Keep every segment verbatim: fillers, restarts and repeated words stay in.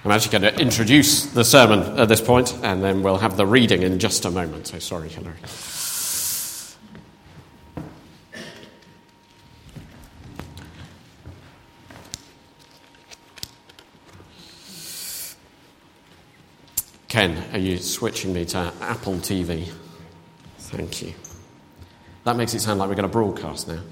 I'm actually going to introduce the sermon at this point, and then we'll have the reading in just a moment. So sorry, Hilary. Ken, are you switching me to Apple T V? Thank you. That makes it sound like we're going to broadcast now.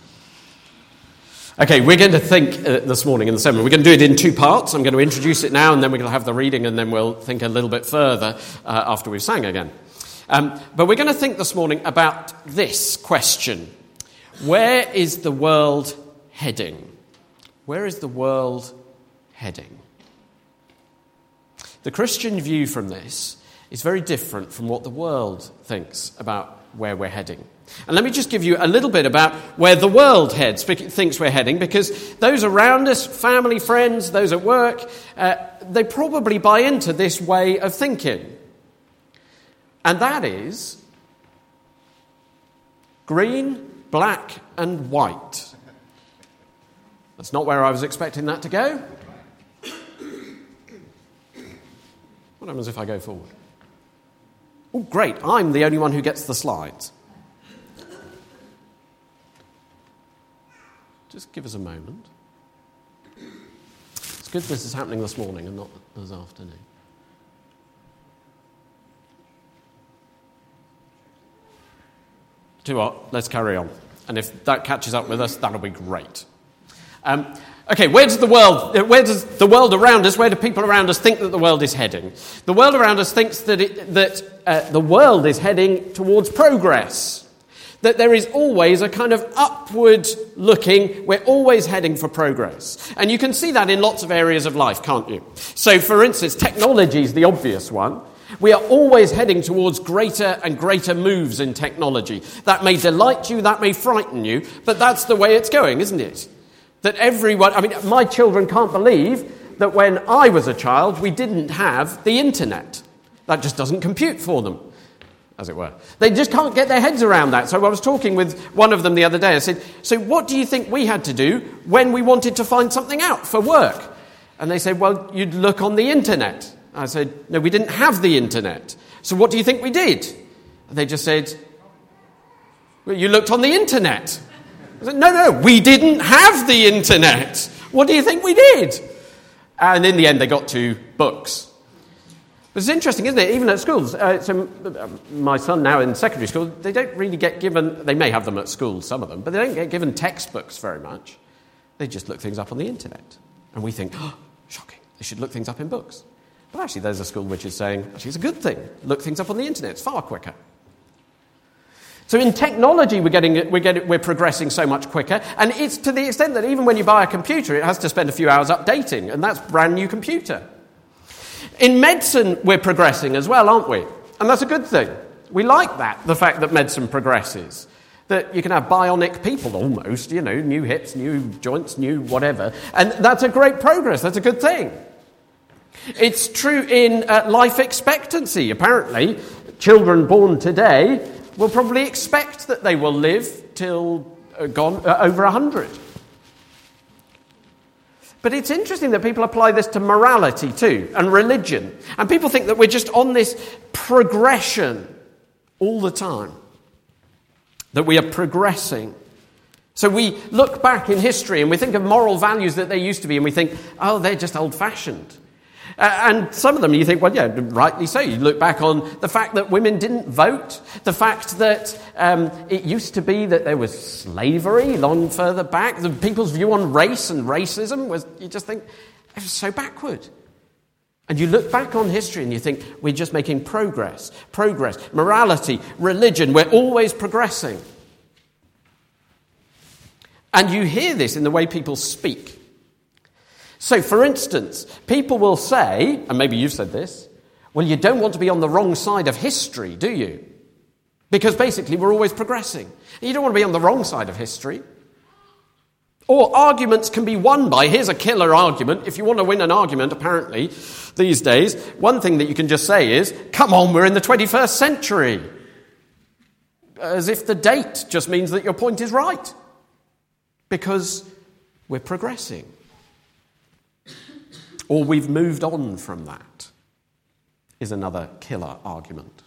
Okay, we're going to think uh, this morning in the sermon. We're going to do it in two parts. I'm going to introduce it now, and then we're going to have the reading, and then we'll think a little bit further uh, after we've sang again. Um, but we're going to think this morning about this question. Where is the world heading? Where is the world heading? The Christian view from this is very different from what the world thinks about where we're heading. And let me just give you a little bit about where the world heads, thinks we're heading, because those around us, family, friends, those at work, uh, they probably buy into this way of thinking. And that is green, black, and white. That's not where I was expecting that to go. What happens if I go forward? Oh, great, I'm the only one who gets the slides. Just give us a moment. It's good this is happening this morning and not this afternoon. Do you know what? Let's carry on. And if that catches up with us, that'll be great. Um, okay, where does the world, where does the world around us, where do people around us think that the world is heading? The world around us thinks that it, that uh, the world is heading towards progress. That there is always a kind of upward looking, we're always heading for progress. And you can see that in lots of areas of life, can't you? So, for instance, technology is the obvious one. We are always heading towards greater and greater moves in technology. That may delight you, that may frighten you, but that's the way it's going, isn't it? That everyone, I mean, my children can't believe that when I was a child, we didn't have the internet. That just doesn't compute for them, as it were. They just can't get their heads around that. So I was talking with one of them the other day. I said, so what do you think we had to do when we wanted to find something out for work? And they said, well, you'd look on the internet. I said, no, we didn't have the internet. So what do you think we did? And they just said, well, you looked on the internet. I said, no, no, we didn't have the internet. What do you think we did? And in the end, they got to books. But it's interesting, isn't it? Even at schools. Uh, so my son now in secondary school, they don't really get given, they may have them at school, some of them, but they don't get given textbooks very much. They just look things up on the internet. And we think, oh, shocking, they should look things up in books. But actually there's a school which is saying, actually it's a good thing. Look things up on the internet, it's far quicker. So in technology, we're getting, we're getting, we're progressing so much quicker, and it's to the extent that even when you buy a computer, it has to spend a few hours updating, and that's brand new computer. In medicine, we're progressing as well, aren't we? And that's a good thing. We like that, the fact that medicine progresses. That you can have bionic people almost, you know, new hips, new joints, new whatever, and that's a great progress. That's a good thing. It's true in uh, life expectancy. Apparently, children born today will probably expect that they will live till uh, gone uh, over one hundred. But it's interesting that people apply this to morality too, and religion. And people think that we're just on this progression all the time. That we are progressing. So we look back in history and we think of moral values that they used to be, and we think, oh, they're just old-fashioned. Uh, and some of them you think, well, yeah, rightly so. You look back on the fact that women didn't vote, the fact that um, it used to be that there was slavery long further back, the people's view on race and racism was, you just think, it was so backward. And you look back on history and you think, we're just making progress, progress, morality, religion, we're always progressing. And you hear this in the way people speak. So, for instance, people will say, and maybe you've said this, well, you don't want to be on the wrong side of history, do you? Because basically we're always progressing. You don't want to be on the wrong side of history. Or arguments can be won by, here's a killer argument. If you want to win an argument, apparently, these days, one thing that you can just say is, come on, we're in the twenty-first century. As if the date just means that your point is right. Because we're progressing. or we've moved on from that, is another killer argument.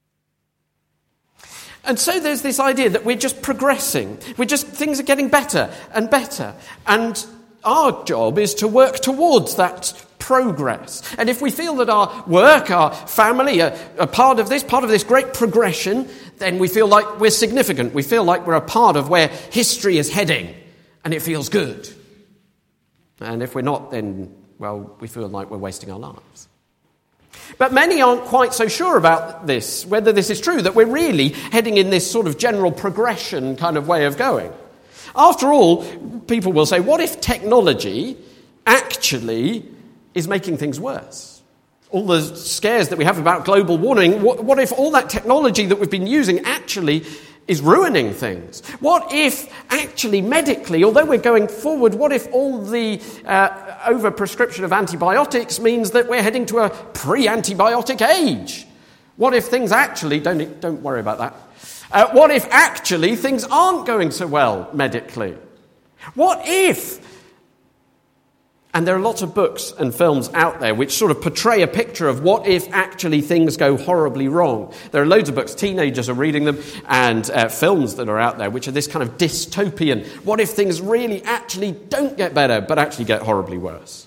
And so there's this idea that we're just progressing. We're just, things are getting better and better. And our job is to work towards that progress. And if we feel that our work, our family are, are part of this, part of this great progression, then we feel like we're significant. We feel like we're a part of where history is heading, and it feels good. And if we're not, then, well, we feel like we're wasting our lives. But many aren't quite so sure about this, whether this is true, that we're really heading in this sort of general progression kind of way of going. After all, people will say, what if technology actually is making things worse? All the scares that we have about global warming, what, what if all that technology that we've been using actually is ruining things? What if actually medically, although we're going forward, what if all the uh, over-prescription of antibiotics means that we're heading to a pre-antibiotic age? What if things actually, don't, don't worry about that, uh, what if actually things aren't going so well medically? What if, and there are lots of books and films out there which sort of portray a picture of what if actually things go horribly wrong. There are loads of books, teenagers are reading them, and uh, films that are out there which are this kind of dystopian. What if things really actually don't get better, but actually get horribly worse?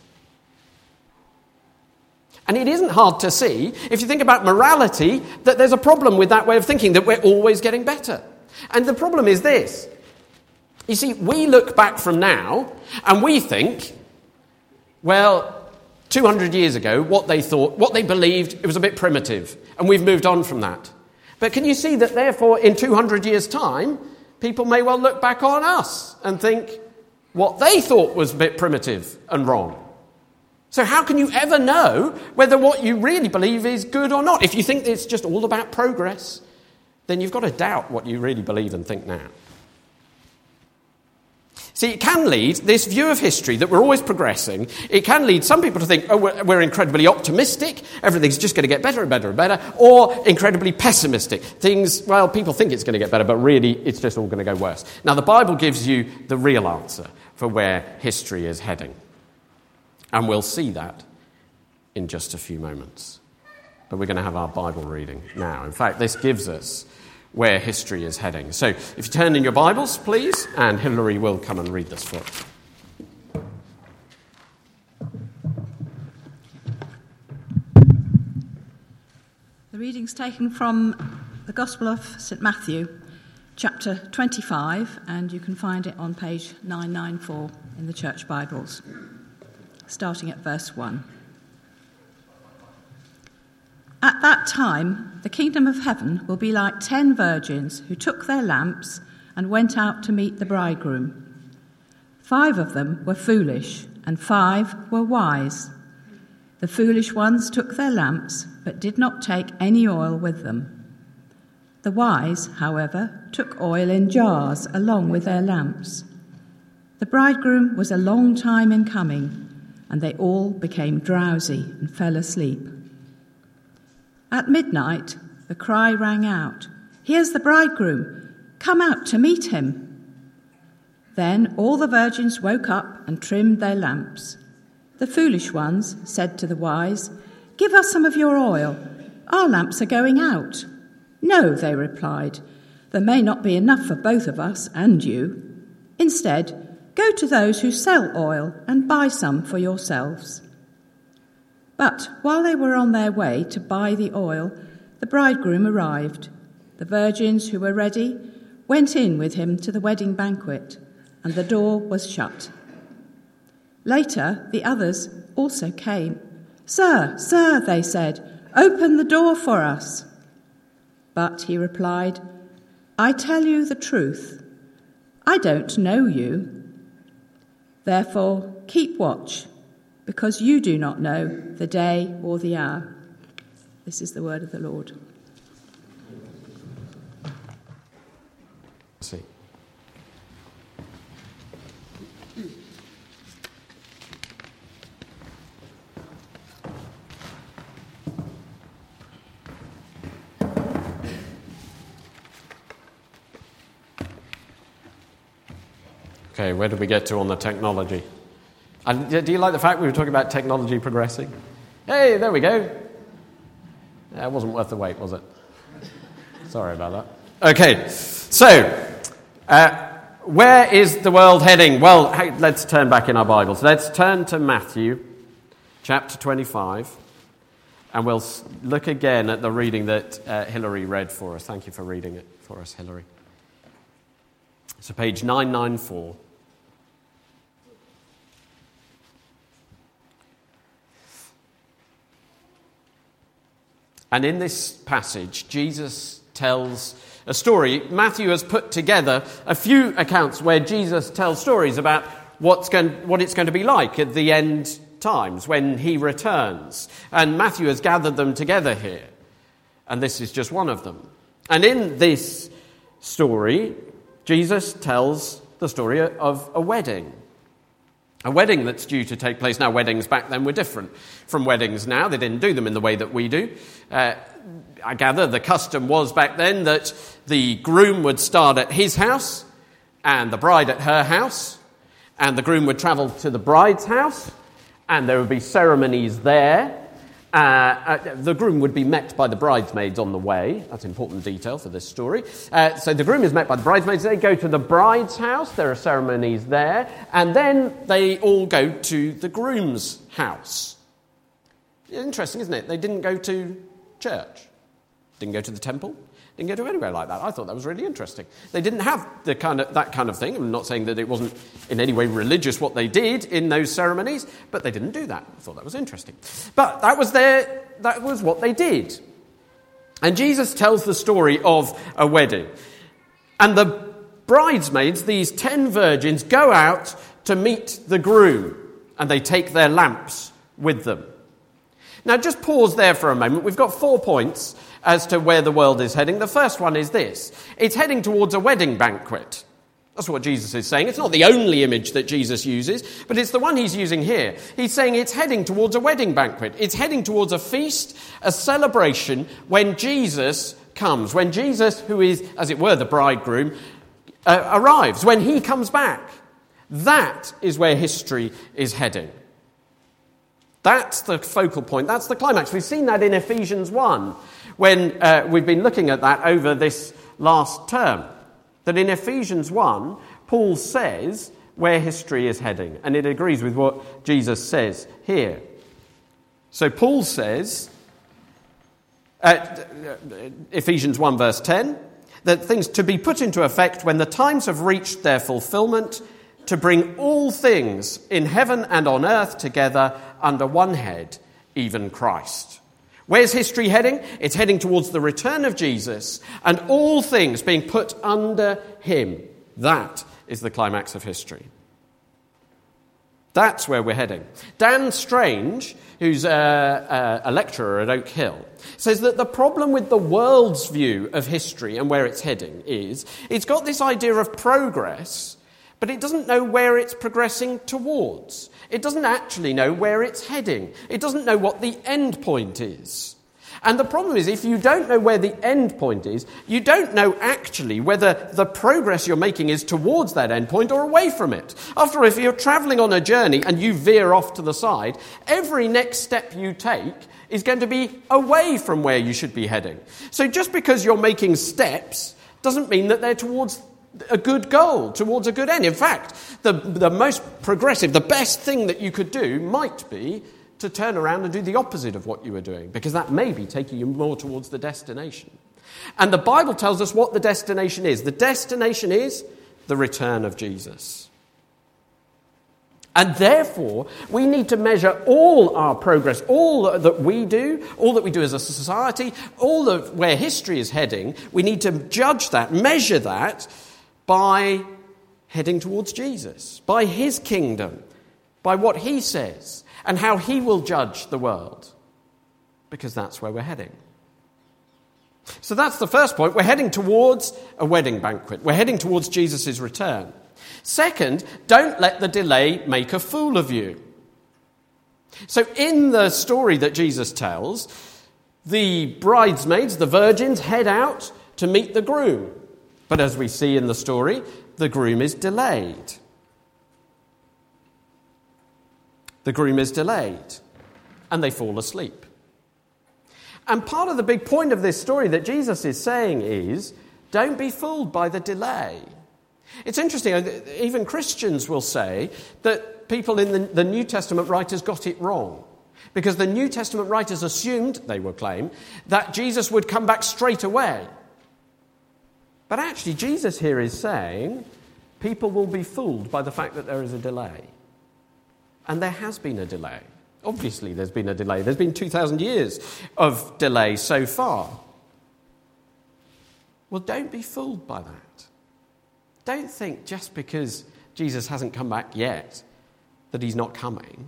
And it isn't hard to see, if you think about morality, that there's a problem with that way of thinking, that we're always getting better. And the problem is this. You see, we look back from now, and we think, well, two hundred years ago, what they thought, what they believed, it was a bit primitive, and we've moved on from that. But can you see that, therefore, in two hundred years' time, people may well look back on us and think what they thought was a bit primitive and wrong? So how can you ever know whether what you really believe is good or not? If you think it's just all about progress, then you've got to doubt what you really believe and think now. See, it can lead, this view of history that we're always progressing, it can lead some people to think, oh, we're, we're incredibly optimistic, everything's just going to get better and better and better, or incredibly pessimistic. Things, well, people think it's going to get better, but really it's just all going to go worse. Now, the Bible gives you the real answer for where history is heading. And we'll see that in just a few moments. But we're going to have our Bible reading now. In fact, this gives us where history is heading. So if you turn in your Bibles, please, and Hilary will come and read this for us. The reading's taken from the Gospel of Saint Matthew, chapter twenty-five, and you can find it on page nine ninety-four in the Church Bibles, starting at verse one. At that time, the kingdom of heaven will be like ten virgins who took their lamps and went out to meet the bridegroom. Five of them were foolish, and five were wise. The foolish ones took their lamps, but did not take any oil with them. The wise, however, took oil in jars along with their lamps. The bridegroom was a long time in coming, and they all became drowsy and fell asleep. At midnight, the cry rang out, "Here's the bridegroom! Come out to meet him!" Then all the virgins woke up and trimmed their lamps. The foolish ones said to the wise, "Give us some of your oil. Our lamps are going out." "No," they replied, "there may not be enough for both of us and you. Instead, go to those who sell oil and buy some for yourselves." But while they were on their way to buy the oil, the bridegroom arrived. The virgins who were ready went in with him to the wedding banquet, and the door was shut. Later, the others also came. "Sir, sir," they said, "open the door for us." But he replied, "I tell you the truth. I don't know you. Therefore, keep watch, because you do not know the day or the hour." This is the word of the Lord. See. Okay, where did we get to on the technology? And do you like the fact we were talking about technology progressing? Hey, there we go. That wasn't worth the wait, was it? Sorry about that. Okay, so uh, where is the world heading? Well, hey, let's turn back in our Bibles. Let's turn to Matthew chapter twenty-five, and we'll look again at the reading that uh, Hilary read for us. Thank you for reading it for us, Hilary. So page nine ninety-four. And in this passage, Jesus tells a story. Matthew has put together a few accounts where Jesus tells stories about what's going, what it's going to be like at the end times when he returns. And Matthew has gathered them together here. And this is just one of them. And in this story, Jesus tells the story of a wedding. A wedding that's due to take place. Now, weddings back then were different from weddings now. They didn't do them in the way that we do. Uh, I gather the custom was back then that the groom would start at his house and the bride at her house, and the groom would travel to the bride's house, and there would be ceremonies there. Uh, uh, the groom would be met by the bridesmaids on the way. That's an important detail for this story. Uh, so the groom is met by the bridesmaids. They go to the bride's house. There are ceremonies there. And then they all go to the groom's house. Interesting, isn't it? They didn't go to church. Didn't go to the temple. Didn't go to anywhere like that. I thought that was really interesting. They didn't have the kind of that kind of thing. I'm not saying that it wasn't in any way religious what they did in those ceremonies, but they didn't do that. I thought that was interesting. But that was their that was what they did. And Jesus tells the story of a wedding. And the bridesmaids, these ten virgins, go out to meet the groom, and they take their lamps with them. Now, just pause there for a moment. We've got four points as to where the world is heading. The first one is this. It's heading towards a wedding banquet. That's what Jesus is saying. It's not the only image that Jesus uses, but it's the one he's using here. He's saying it's heading towards a wedding banquet. It's heading towards a feast, a celebration when Jesus comes, when Jesus, who is, as it were, the bridegroom, uh, arrives, when he comes back. That is where history is heading. That's the focal point. That's the climax. We've seen that in Ephesians one, when uh, we've been looking at that over this last term. That in Ephesians one, Paul says where history is heading, and it agrees with what Jesus says here. So Paul says, uh, Ephesians one verse ten, that things to be put into effect when the times have reached their fulfillment, to bring all things in heaven and on earth together under one head, even Christ. Where's history heading? It's heading towards the return of Jesus and all things being put under him. That is the climax of history. That's where we're heading. Dan Strange, who's a, a, a lecturer at Oak Hill, says that the problem with the world's view of history and where it's heading is it's got this idea of progress, but it doesn't know where it's progressing towards. It doesn't actually know where it's heading. It doesn't know what the end point is. And the problem is, if you don't know where the end point is, you don't know actually whether the progress you're making is towards that end point or away from it. After all, if you're travelling on a journey and you veer off to the side, every next step you take is going to be away from where you should be heading. So just because you're making steps doesn't mean that they're towards a good goal, towards a good end. In fact, the, the most progressive, the best thing that you could do might be to turn around and do the opposite of what you were doing, because that may be taking you more towards the destination. And the Bible tells us what the destination is. The destination is the return of Jesus. And therefore, we need to measure all our progress, all that we do, all that we do as a society, all of where history is heading. We need to judge that, measure that, by heading towards Jesus, by his kingdom, by what he says, and how he will judge the world, because that's where we're heading. So that's the first point. We're heading towards a wedding banquet. We're heading towards Jesus' return. Second, don't let the delay make a fool of you. So in the story that Jesus tells, the bridesmaids, the virgins, head out to meet the groom. But as we see in the story, the groom is delayed. The groom is delayed, and they fall asleep. And part of the big point of this story that Jesus is saying is, don't be fooled by the delay. It's interesting, even Christians will say that people in the, the New Testament writers got it wrong. Because the New Testament writers assumed, they will claim, that Jesus would come back straight away. But actually, Jesus here is saying people will be fooled by the fact that there is a delay. And there has been a delay. Obviously, there's been a delay. There's been two thousand years of delay so far. Well, don't be fooled by that. Don't think just because Jesus hasn't come back yet that he's not coming.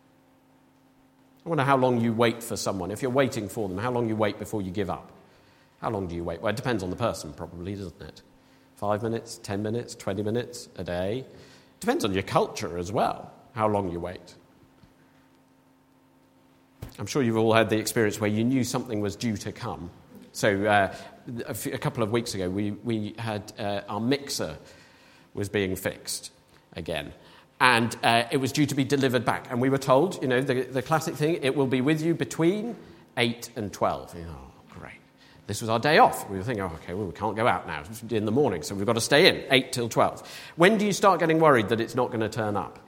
I wonder how long you wait for someone. If you're waiting for them, how long you wait before you give up? How long do you wait? Well, it depends on the person, probably, doesn't it? Five minutes, ten minutes, twenty minutes, a day. Depends on your culture as well, how long you wait. I'm sure you've all had the experience where you knew something was due to come. So uh, a, few, a couple of weeks ago, we, we had uh, our mixer was being fixed again. And uh, it was due to be delivered back. And we were told, you know, the, the classic thing, it will be with you between eight and twelve. You know, oh, great. This was our day off. We were thinking, oh, OK, well, we can't go out now. It's in the morning, so we've got to stay in, eight till twelve. When do you start getting worried that it's not going to turn up?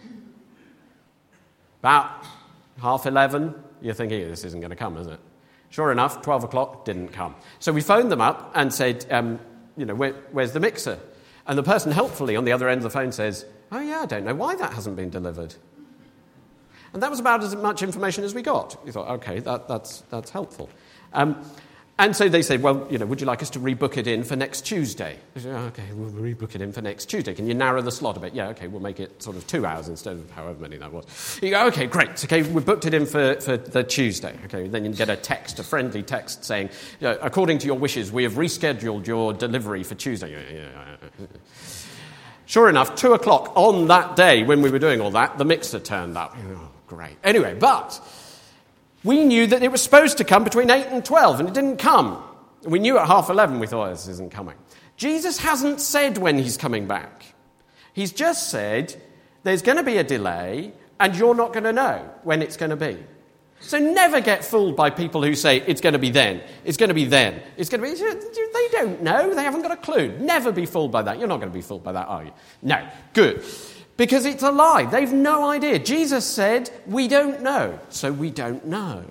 About half eleven, you're thinking, this isn't going to come, is it? Sure enough, twelve o'clock didn't come. So we phoned them up and said, um, you know, Where, where's the mixer? And the person helpfully on the other end of the phone says, oh, yeah, I don't know why that hasn't been delivered. And that was about as much information as we got. We thought, OK, that, that's, that's helpful. Um, and so they said, well, you know, would you like us to rebook it in for next Tuesday? We said, oh, OK, we'll rebook it in for next Tuesday. Can you narrow the slot a bit? Yeah, OK, we'll make it sort of two hours instead of however many that was. You go, OK, great. OK, we booked it in for, for the Tuesday. OK, then you get a text, a friendly text saying, you know, according to your wishes, we have rescheduled your delivery for Tuesday. Yeah, yeah, yeah. Sure enough, two o'clock on that day when we were doing all that, the mixer turned up. Oh, great. Anyway, but we knew that it was supposed to come between eight and twelve, and it didn't come. We knew at half eleven, we thought, oh, this isn't coming. Jesus hasn't said when he's coming back. He's just said there's going to be a delay, and you're not going to know when it's going to be. So never get fooled by people who say it's going to be then, it's going to be then, it's going to be... They don't know, they haven't got a clue. Never be fooled by that. You're not going to be fooled by that, are you? No, good. Because it's a lie. They've no idea. Jesus said, we don't know, so we don't know.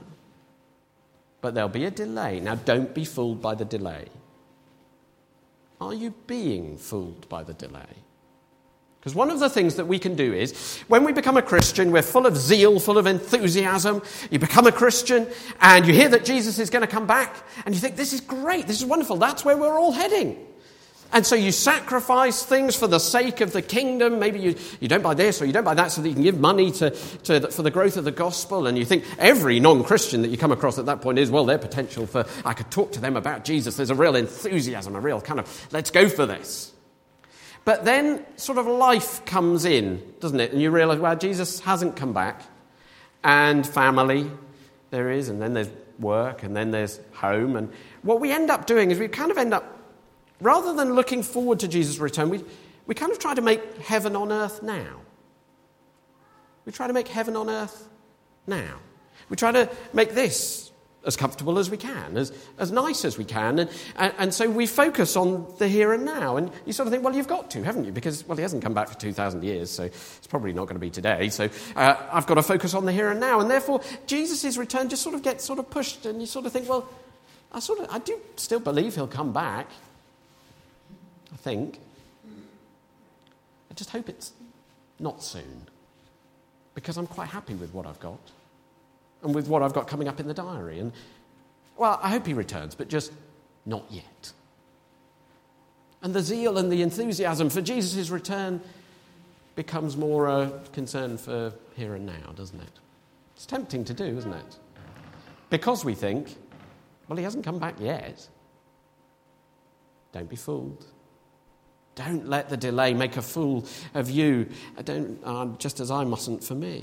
But there'll be a delay. Now, don't be fooled by the delay. Are you being fooled by the delay? Because one of the things that we can do is, when we become a Christian, we're full of zeal, full of enthusiasm. You become a Christian, and you hear that Jesus is going to come back, and you think, this is great, this is wonderful, that's where we're all heading. And so you sacrifice things for the sake of the kingdom. Maybe you, you don't buy this or you don't buy that so that you can give money to, to for the growth of the gospel. And you think every non-Christian that you come across at that point is, well, their potential for, I could talk to them about Jesus. There's a real enthusiasm, a real kind of, let's go for this. But then sort of life comes in, doesn't it? And you realise, well, Jesus hasn't come back. And family, there is. And then there's work. And then there's home. And what we end up doing is we kind of end up, rather than looking forward to Jesus' return, we, we kind of try to make heaven on earth now. We try to make heaven on earth now. We try to make this as comfortable as we can, as, as nice as we can. And, and, and so we focus on the here and now. And you sort of think, well, you've got to, haven't you? Because, well, he hasn't come back for two thousand years, so it's probably not going to be today. So uh, I've got to focus on the here and now. And therefore, Jesus' return just sort of gets sort of pushed. And you sort of think, well, I sort of, I do still believe he'll come back. I think. I just hope it's not soon. Because I'm quite happy with what I've got. And with what I've got coming up in the diary. And, well, I hope he returns, but just not yet. And the zeal and the enthusiasm for Jesus' return becomes more a concern for here and now, doesn't it? It's tempting to do, isn't it? Because we think, well, he hasn't come back yet. Don't be fooled. Don't let the delay make a fool of you, don't, uh, just as I mustn't for me.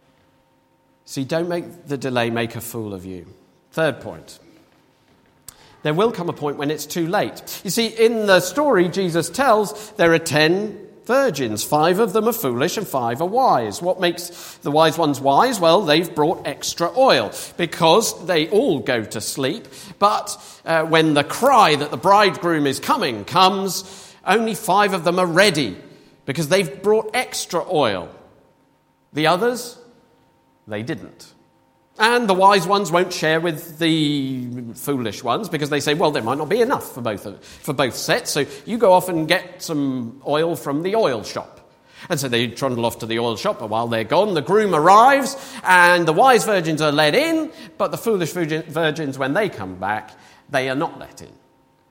See, don't make the delay make a fool of you. Third point. There will come a point when it's too late. You see, in the story Jesus tells, there are ten virgins. Five of them are foolish and five are wise. What makes the wise ones wise? Well, they've brought extra oil because they all go to sleep. But uh, when the cry that the bridegroom is coming comes, only five of them are ready because they've brought extra oil. The others, they didn't. And the wise ones won't share with the foolish ones because they say, well, there might not be enough for both for both sets, so you go off and get some oil from the oil shop. And so they trundle off to the oil shop, but while they're gone, the groom arrives, and the wise virgins are let in, but the foolish virgins, when they come back, they are not let in.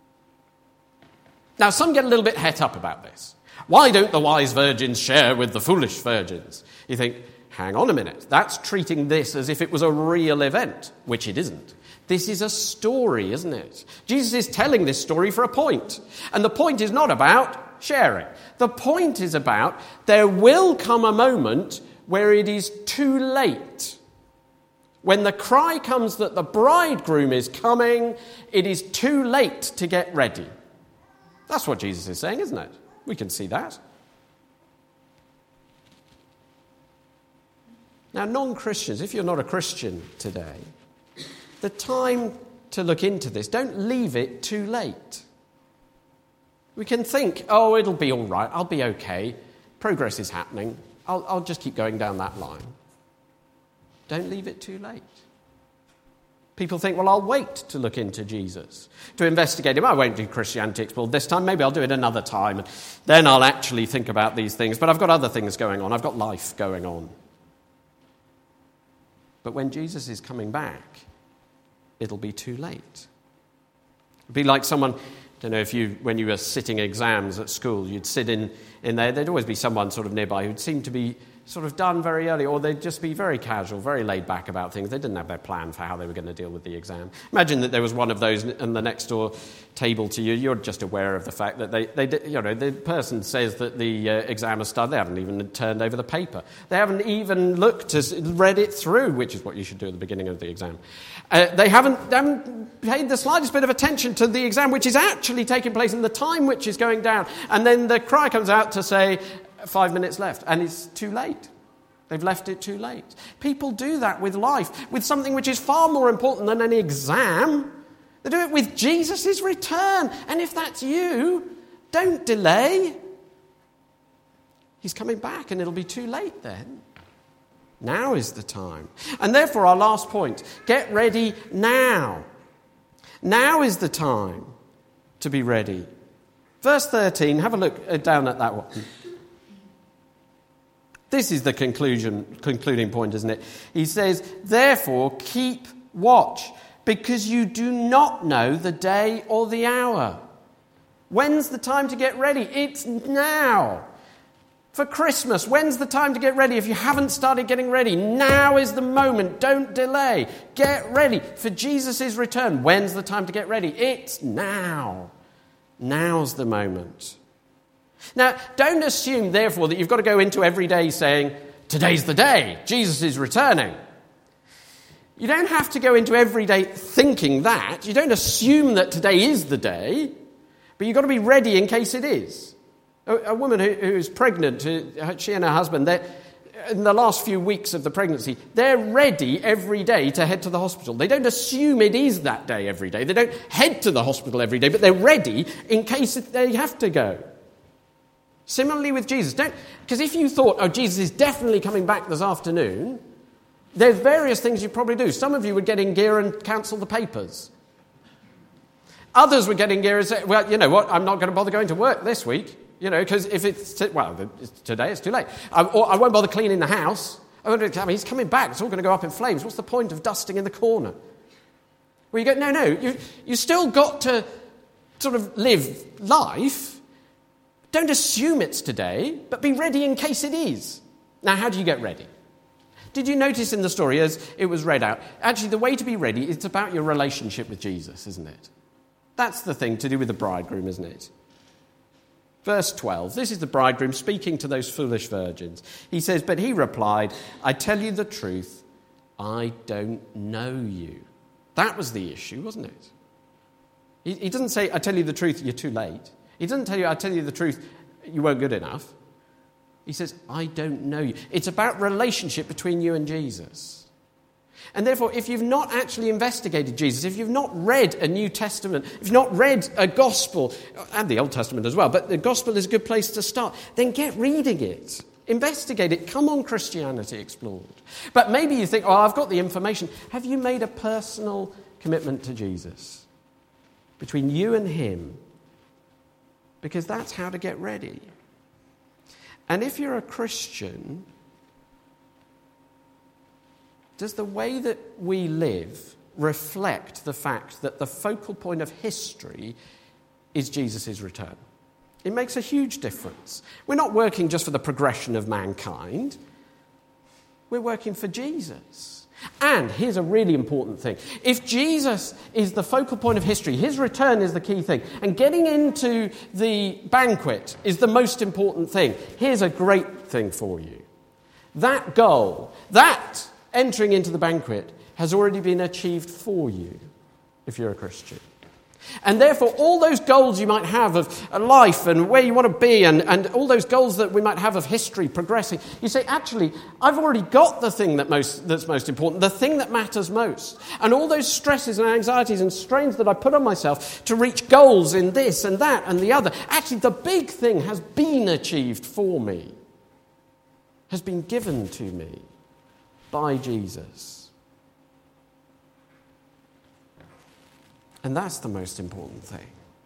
Now, some get a little bit het up about this. Why don't the wise virgins share with the foolish virgins? You think, hang on a minute, that's treating this as if it was a real event, which it isn't. This is a story, isn't it? Jesus is telling this story for a point. And the point is not about sharing. The point is about there will come a moment where it is too late. When the cry comes that the bridegroom is coming, it is too late to get ready. That's what Jesus is saying, isn't it? We can see that. Now, non-Christians, if you're not a Christian today, the time to look into this, don't leave it too late. We can think, oh, it'll be all right, I'll be okay, progress is happening, I'll, I'll just keep going down that line. Don't leave it too late. People think, well, I'll wait to look into Jesus, to investigate him. I won't do Christianity Explored this time, maybe I'll do it another time, and then I'll actually think about these things, but I've got other things going on, I've got life going on. But when Jesus is coming back, it'll be too late. It'll be like someone, I don't know if you, when you were sitting exams at school, you'd sit in, in there, there'd always be someone sort of nearby who'd seem to be sort of done very early, or they'd just be very casual, very laid back about things. They didn't have their plan for how they were going to deal with the exam. Imagine that there was one of those in the next door table to you. You're just aware of the fact that they, they you know, the person says that the uh, exam has started. They haven't even turned over the paper. They haven't even looked, to, read it through, which is what you should do at the beginning of the exam. Uh, they haven't, they haven't paid the slightest bit of attention to the exam, which is actually taking place in the time which is going down. And then the cry comes out to say, five minutes left, and it's too late. They've left it too late. People do that with life, with something which is far more important than any exam. They do it with Jesus' return. And if that's you, don't delay. He's coming back, and it'll be too late then. Now is the time. And therefore, our last point, get ready now. Now is the time to be ready. Verse thirteen, have a look down at that one. This is the conclusion, concluding point, isn't it? He says, therefore, keep watch, because you do not know the day or the hour. When's the time to get ready? It's now. For Christmas, when's the time to get ready? If you haven't started getting ready, now is the moment. Don't delay. Get ready for Jesus' return. When's the time to get ready? It's now. Now's the moment. Now, don't assume, therefore, that you've got to go into every day saying, today's the day, Jesus is returning. You don't have to go into every day thinking that. You don't assume that today is the day, but you've got to be ready in case it is. A, a woman who, who's pregnant, who, she and her husband, they're, in the last few weeks of the pregnancy, they're ready every day to head to the hospital. They don't assume it is that day every day. They don't head to the hospital every day, but they're ready in case they have to go. Similarly with Jesus, don't, because if you thought, oh, Jesus is definitely coming back this afternoon, there's various things you'd probably do. Some of you would get in gear and cancel the papers. Others would get in gear and say, well, you know what, I'm not going to bother going to work this week, you know, because if it's, t- well, it's today, it's too late. I, or I won't bother cleaning the house. I won't, I mean, he's coming back, it's all going to go up in flames. What's the point of dusting in the corner? Well, you go, no, no, you, you still got to sort of live life. Don't assume it's today, but be ready in case it is. Now, how do you get ready? Did you notice in the story, as it was read out, actually the way to be ready, it's about your relationship with Jesus, isn't it? That's the thing to do with the bridegroom, isn't it? Verse twelve, this is the bridegroom speaking to those foolish virgins. He says, but he replied, I tell you the truth, I don't know you. That was the issue, wasn't it? He, he doesn't say, I tell you the truth, you're too late. He doesn't tell you, I tell you the truth, you weren't good enough. He says, I don't know you. It's about relationship between you and Jesus. And therefore, if you've not actually investigated Jesus, if you've not read a New Testament, if you've not read a gospel, and the Old Testament as well, but the gospel is a good place to start, then get reading it. Investigate it. Come on, Christianity Explored. But maybe you think, oh, I've got the information. Have you made a personal commitment to Jesus? Between you and him? Because that's how to get ready. And if you're a Christian, does the way that we live reflect the fact that the focal point of history is Jesus' return? It makes a huge difference. We're not working just for the progression of mankind. We're working for Jesus. And here's a really important thing. If Jesus is the focal point of history, his return is the key thing, and getting into the banquet is the most important thing, here's a great thing for you. That goal, that entering into the banquet, has already been achieved for you if you're a Christian. And therefore, all those goals you might have of life and where you want to be and, and all those goals that we might have of history progressing, you say, actually, I've already got the thing that most, that's most important, the thing that matters most. And all those stresses and anxieties and strains that I put on myself to reach goals in this and that and the other, actually, the big thing has been achieved for me, has been given to me by Jesus. And that's the most important thing.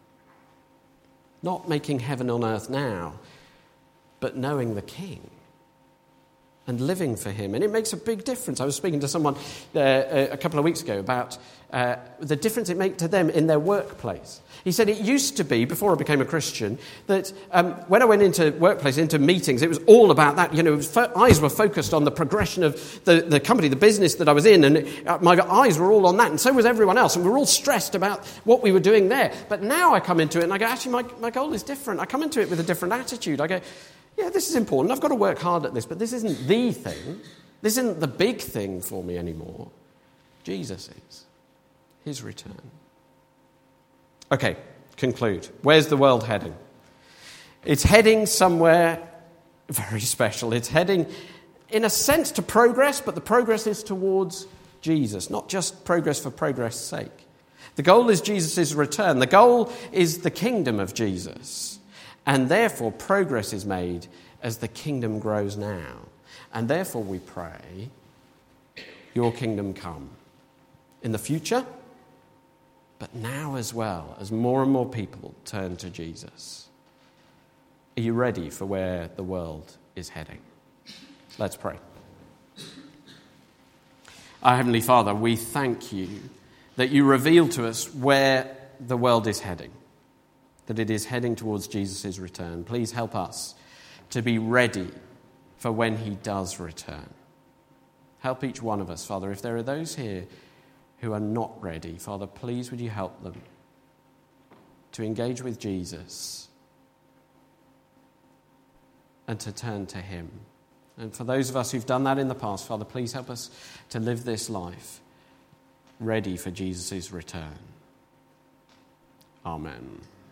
Not making heaven on earth now, but knowing the King and living for him. And it makes a big difference. I was speaking to someone uh, a couple of weeks ago about uh, the difference it makes to them in their workplace. He said it used to be, before I became a Christian, that um, when I went into workplace, into meetings, it was all about that. You know, fo- eyes were focused on the progression of the, the company, the business that I was in, and it, uh, my eyes were all on that, and so was everyone else, and we were all stressed about what we were doing there. But now I come into it, and I go, actually, my, my goal is different. I come into it with a different attitude. I go, yeah, this is important. I've got to work hard at this, but this isn't the thing. This isn't the big thing for me anymore. Jesus is. His return. Okay, conclude. Where's the world heading? It's heading somewhere very special. It's heading, in a sense, to progress, but the progress is towards Jesus, not just progress for progress' sake. The goal is Jesus' return. The goal is the kingdom of Jesus. And therefore, progress is made as the kingdom grows now. And therefore, we pray, your kingdom come. In the future, but now as well, as more and more people turn to Jesus. Are you ready for where the world is heading? Let's pray. Our Heavenly Father, we thank you that you reveal to us where the world is heading, that it is heading towards Jesus' return. Please help us to be ready for when he does return. Help each one of us, Father. If there are those here who are not ready, Father, please would you help them to engage with Jesus and to turn to him. And for those of us who've done that in the past, Father, please help us to live this life ready for Jesus' return. Amen.